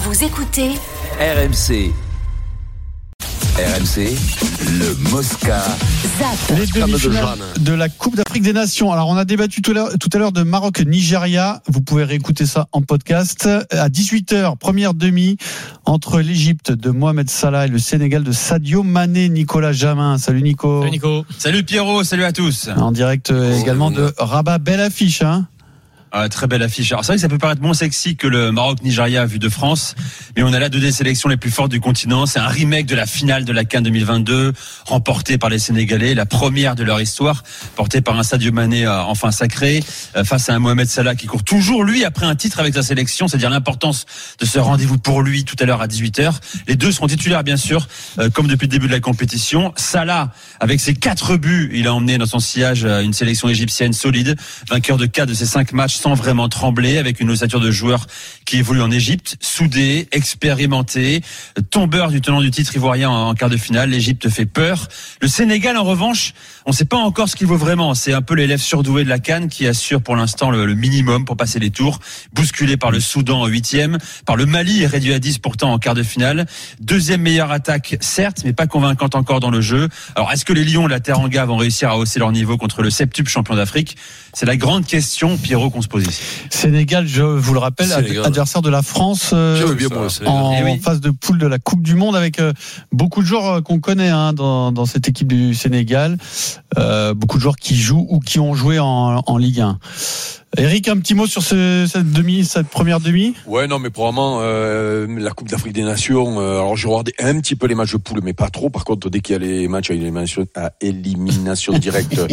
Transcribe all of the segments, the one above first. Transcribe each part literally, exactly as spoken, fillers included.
Vous écoutez R M C. R M C, le Mosca. Zap. Les demi-finales de la Coupe d'Afrique des Nations. Alors, on a débattu tout à l'heure, tout à l'heure de Maroc-Nigeria. Vous pouvez réécouter ça en podcast. À dix-huit heures, première demi entre l'Égypte de Mohamed Salah et le Sénégal de Sadio Mané. Nicolas Jamin. Salut Nico. Salut Nico. Salut Pierrot, salut à tous. En direct oh, également de Rabat. Belle affiche, hein. Ah, très belle affiche. Alors c'est vrai que ça peut paraître moins sexy que le Maroc-Nigeria vu de France, mais on a là deux des sélections les plus fortes du continent. C'est un remake de la finale de la CAN deux mille vingt-deux, remportée par les Sénégalais, la première de leur histoire, portée par un Sadio Mané euh, enfin sacré, euh, face à un Mohamed Salah qui court toujours lui après un titre avec sa sélection. C'est-à-dire l'importance de ce rendez-vous pour lui tout à l'heure à dix-huit heures. Les deux seront titulaires bien sûr, euh, comme depuis le début de la compétition. Salah, avec ses quatre buts, il a emmené dans son sillage une sélection égyptienne solide, vainqueur de quatre de ses cinq matchs sans vraiment trembler, avec une ossature de joueurs qui évolue en Égypte, soudé, expérimenté, tombeur du tenant du titre ivoirien en quart de finale. L'Égypte fait peur. Le Sénégal, en revanche, on ne sait pas encore ce qu'il vaut vraiment. C'est un peu l'élève surdoué de la CAN qui assure pour l'instant le, le minimum pour passer les tours, bousculé par le Soudan en huitième, par le Mali réduit à dix pourtant en quart de finale. Deuxième meilleure attaque, certes, mais pas convaincante encore dans le jeu. Alors, est-ce que les Lions de la Teranga vont réussir à hausser leur niveau contre le septuple champion d'Afrique? C'est la grande question, Pierrot, qu'on se pose ici. Sénégal, je vous le rappelle, Sénégal. Adversaire de la France euh, bien, moi, en eh oui. phase de poule de la Coupe du Monde, avec euh, beaucoup de joueurs qu'on connaît hein, dans, dans cette équipe du Sénégal, euh, beaucoup de joueurs qui jouent ou qui ont joué en, en Ligue un. Eric, un petit mot sur ce, cette demi, cette première demi. Ouais, non, mais probablement euh, la Coupe d'Afrique des Nations. Euh, alors, j'ai regardé un petit peu les matchs de poule, mais pas trop. Par contre, dès qu'il y a les matchs à élimination, à élimination directe, euh,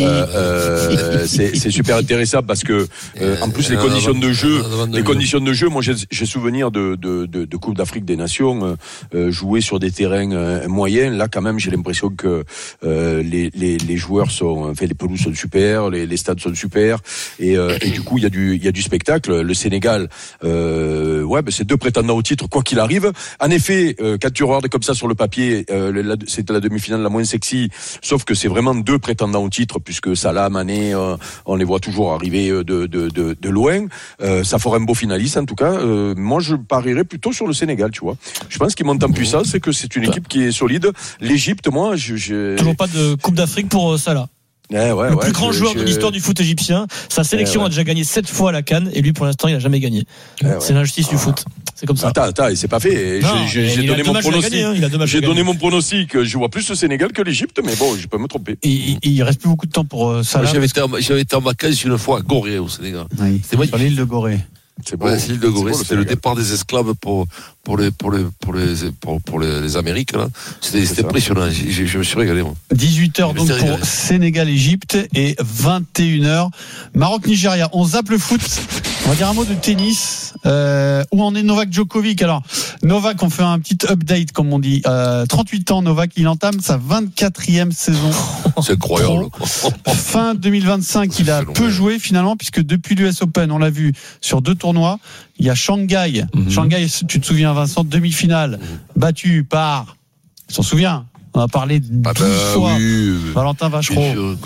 euh, c'est, c'est super intéressant parce que, euh, en plus, les conditions de jeu, les conditions de jeu. Moi, j'ai, j'ai souvenir de, de, de, de Coupe d'Afrique des Nations euh, jouer sur des terrains euh, moyens. Là, quand même, j'ai l'impression que euh, les, les, les joueurs sont, enfin, les pelouses sont super, les, les stades sont super, et euh, Et du coup, il y a du, il y a du spectacle. Le Sénégal, euh, ouais, ben c'est deux prétendants au titre, quoi qu'il arrive. En effet, euh, quand tu regardes comme ça sur le papier, euh, la, c'était la demi-finale la moins sexy. Sauf que c'est vraiment deux prétendants au titre, puisque Salah, Mané, euh, on les voit toujours arriver de, de, de, de loin. Euh, ça fera un beau finaliste, en tout cas. Euh, moi, je parierais plutôt sur le Sénégal, tu vois. Je pense qu'il monte en puissance, c'est que c'est une équipe qui est solide. L'Égypte, moi, je, je... toujours pas de Coupe d'Afrique pour Salah. Eh ouais, le ouais, plus grand je, joueur je... de l'histoire du foot égyptien. Sa sélection eh ouais. a déjà gagné sept fois la CAN et lui pour l'instant il n'a jamais gagné. Eh ouais. C'est l'injustice ah. du foot. C'est comme ça. Attends, attends, et c'est pas fait. Non, j'ai, j'ai donné mon pronostic. Gagné, hein. Il a deux matchs j'ai donné mon pronostic. Je vois plus le Sénégal que l'Égypte, mais bon, je peux me tromper. Et, il, il reste plus beaucoup de temps pour euh, Salah. Moi, j'avais, été en, j'avais été en vacances une fois à Gorée au Sénégal. Oui, c'était sur l'île de Gorée. C'est beau. Ouais, c'est l'île de Gorée. C'était le départ des esclaves pour pour les pour les pour les pour, pour les, les Amériques là. C'était, c'était impressionnant. Je, je me suis régalé moi. dix-huit heures donc pour Sénégal-Égypte et vingt et une heures Maroc-Nigeria. On zappe le foot. On va dire un mot de tennis. Euh, où en est Novak Djokovic? Alors Novak, on fait un petit update comme on dit. Euh, trente-huit ans, Novak, il entame sa vingt-quatrième saison. C'est incroyable. Quoi. Fin deux mille vingt-cinq, il a peu joué finalement puisque depuis l'U S Open, on l'a vu sur deux tournois. Il y a Shanghai. Mm-hmm. Shanghai, tu te souviens Vincent, demi-finale, mm-hmm. battu par, tu t'en souviens? On a parlé douze ah ben, fois. Oui, Valentin Vachereau.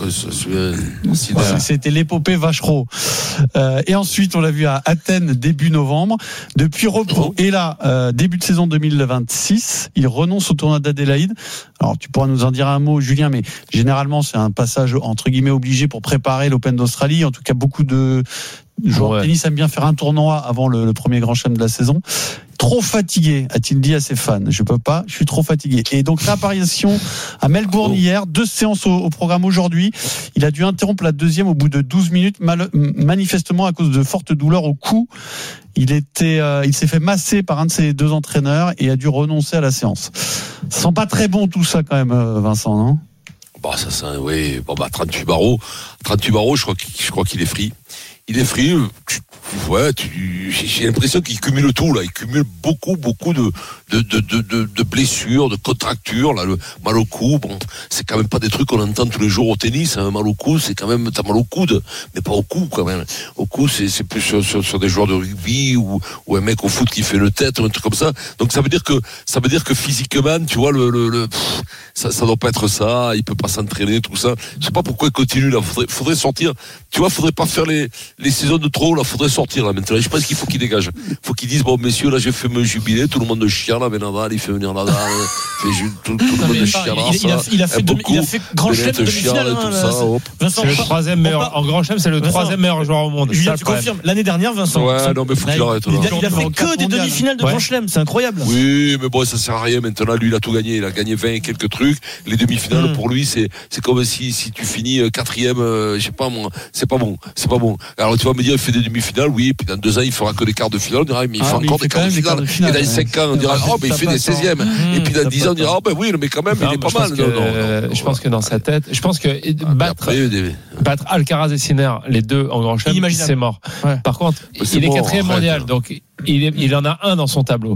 Voilà, c'était l'épopée Vachereau. Euh, et ensuite, on l'a vu à Athènes début novembre. Depuis repos. Et là, euh, début de saison deux mille vingt-six, il renonce au tournoi d'Adélaïde. Alors, tu pourras nous en dire un mot, Julien, mais généralement, c'est un passage entre guillemets obligé pour préparer l'Open d'Australie. En tout cas, beaucoup de joueurs ouais. de tennis aiment bien faire un tournoi avant le, le premier grand chelem de la saison. Trop fatigué, a-t-il dit à ses fans. Je peux pas, je suis trop fatigué. Et donc, réapparition à Melbourne oh. hier, deux séances au, au programme aujourd'hui. Il a dû interrompre la deuxième au bout de douze minutes, mal, manifestement à cause de fortes douleurs au cou. Il était, euh, il s'est fait masser par un de ses deux entraîneurs et a dû renoncer à la séance. Ça sent pas très bon tout ça quand même, Vincent, non? Bah, ça sent, oui. Bon, bah, trente-huit barreaux. trente-huit barreaux, je crois qu'il, je crois qu'il est free. Il est free. Tu, ouais, tu, j'ai l'impression qu'il cumule tout, là. Il cumule beaucoup, beaucoup de, de, de, de, de, de blessures, de contractures, là. Le mal au cou. Bon, c'est quand même pas des trucs qu'on entend tous les jours au tennis, hein. Mal au cou, c'est quand même, t'as mal au coude. Mais pas au cou, quand même. Au cou, c'est, c'est plus sur, sur, sur des joueurs de rugby ou, ou un mec au foot qui fait le tête ou un truc comme ça. Donc, ça veut dire que, ça veut dire que physiquement, tu vois, le, le, le pff, ça, ça doit pas être ça. Il peut pas s'entraîner, tout ça. Je sais pas pourquoi il continue, là. Faudrait, faudrait sortir. Tu vois, faudrait pas faire les, les saisons de trop, là. Faudrait sortir sortir là maintenant. Je pense qu'il faut qu'il dégage. Il faut qu'il dise bon messieurs, là j'ai fait me jubiler, tout le monde chiale là, mais Nadal il fait venir Nadal, fait ju- tout, tout le monde chiale. Il, il, il, a, il a fait demi, il a fait grand chelem de demi-finale. Tout ça, hop. C'est le troisième meilleur en grand chelem, c'est le troisième meilleur joueur au monde. Julien, tu confirmes l'année dernière, Vincent. Ouais, non mais faut qu'il arrête là. Il a, il a fait que des demi-finales de grand chelem, c'est incroyable. Oui, mais bon, ça sert à rien maintenant. Lui, il a tout gagné. Il a gagné vingt et quelques trucs. Les demi-finales, mmh. pour lui, c'est, c'est comme si, si tu finis quatrième, euh, je sais pas moi, c'est pas bon. C'est pas bon. Alors, tu vas me dire, il fait des demi-finales, oui, puis dans deux ans, il fera que des quarts de finale. On dira, mais il ah, fait mais encore il fait des quarts de finale. finale. Et dans cinq ans, on dira, oh, mais il fait des seizièmes. Mmh, et puis dans dix ans, on dira, oh, ben oui, mais quand même, non, il est pas mal. Que, non, non, non, non, je pense que dans sa tête, je pense que ah, battre, après, des... battre Alcaraz et Sinner, les deux en grand chelem, c'est mort. Ouais. Par contre, c'est il est quatrième mondial, donc il, est, il en a un dans son tableau.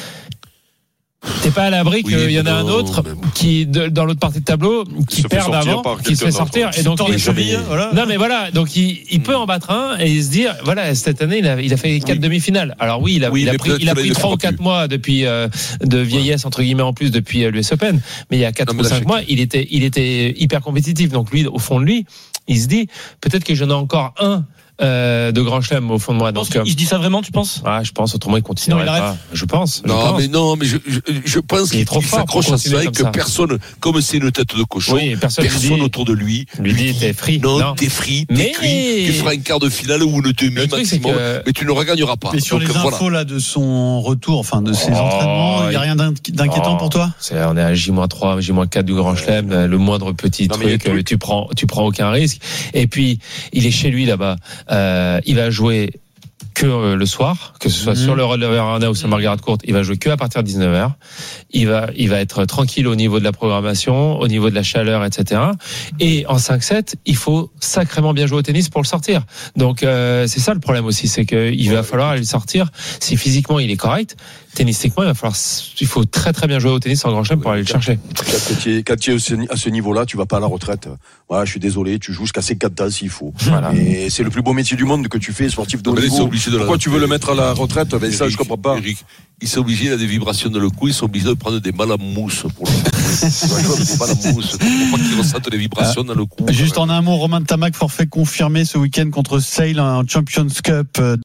T'es pas à l'abri qu'il oui, y en a un autre bon, qui, de, dans l'autre partie de tableau, qui perd avant, qui se fait sortir, et donc il chevilles, voilà. Non mais voilà, donc il, il peut en battre un et se dire, voilà, cette année il a, il a fait quatre oui. demi-finales. Alors oui, il a, oui, il a pris, il a pris trois ou quatre mois depuis euh, de vieillesse entre guillemets en plus depuis euh, l'U S Open, mais il y a quatre ou cinq mois, il était, il était hyper compétitif. Donc lui, au fond de lui, il se dit, peut-être que j'en ai encore un. Euh, de grand chelem au fond de moi. Donc, il se dit ça vraiment, tu penses? Ah, je pense. Autrement, il continue. Il arrête. Je pense. Non, je pense. mais non, mais je, je, je pense il qu'il s'accroche à ça et que ça. personne, comme c'est une tête de cochon, oui, personne, personne dit, autour de lui lui dit t'es free. Non, non. t'es free, t'es mais... cuit. Tu feras une quart de finale ou une demi maximum, que... mais tu ne regagneras pas. Mais sur donc, les infos voilà. là de son retour, enfin de ses oh, entraînements, il n'y a rien d'inquiétant oh, pour toi? C'est, on est à J trois, J quatre du grand chelem, le moindre petit non, truc, truc, tu prends, tu prends aucun risque. Et puis, il est chez lui là-bas. Euh, il va jouer que euh, le soir, que ce soit mmh. sur le Roland Arena ou sur Margaret Court, il va jouer que à partir de dix-neuf heures. Il va, il va être tranquille au niveau de la programmation, au niveau de la chaleur, et cetera. Et en cinq sept, il faut sacrément bien jouer au tennis pour le sortir. Donc euh, c'est ça le problème aussi, c'est qu'il va falloir aller le sortir. Si physiquement il est correct, tennistiquement, il va falloir, il faut très très bien jouer au tennis en grand chelem pour aller le chercher. Quand tu es, quand tu es à ce niveau-là, tu vas pas à la retraite. Voilà, je suis désolé, tu joues jusqu'à cinquante ans s'il faut. Voilà. Et c'est le plus beau métier du monde que tu fais, sportif de haut niveau. Pourquoi tu veux le mettre à la retraite? Ben ça, je comprends pas. Eric, ils sont obligés, il a des vibrations dans le cou, ils sont obligés de prendre des balles à mousse pour le des balles à mousse pour pas qu'ils ressentent les vibrations ah, dans le cou. Juste en un mot, Romain Tamac, forfait confirmé ce week-end contre Sale en Champions Cup.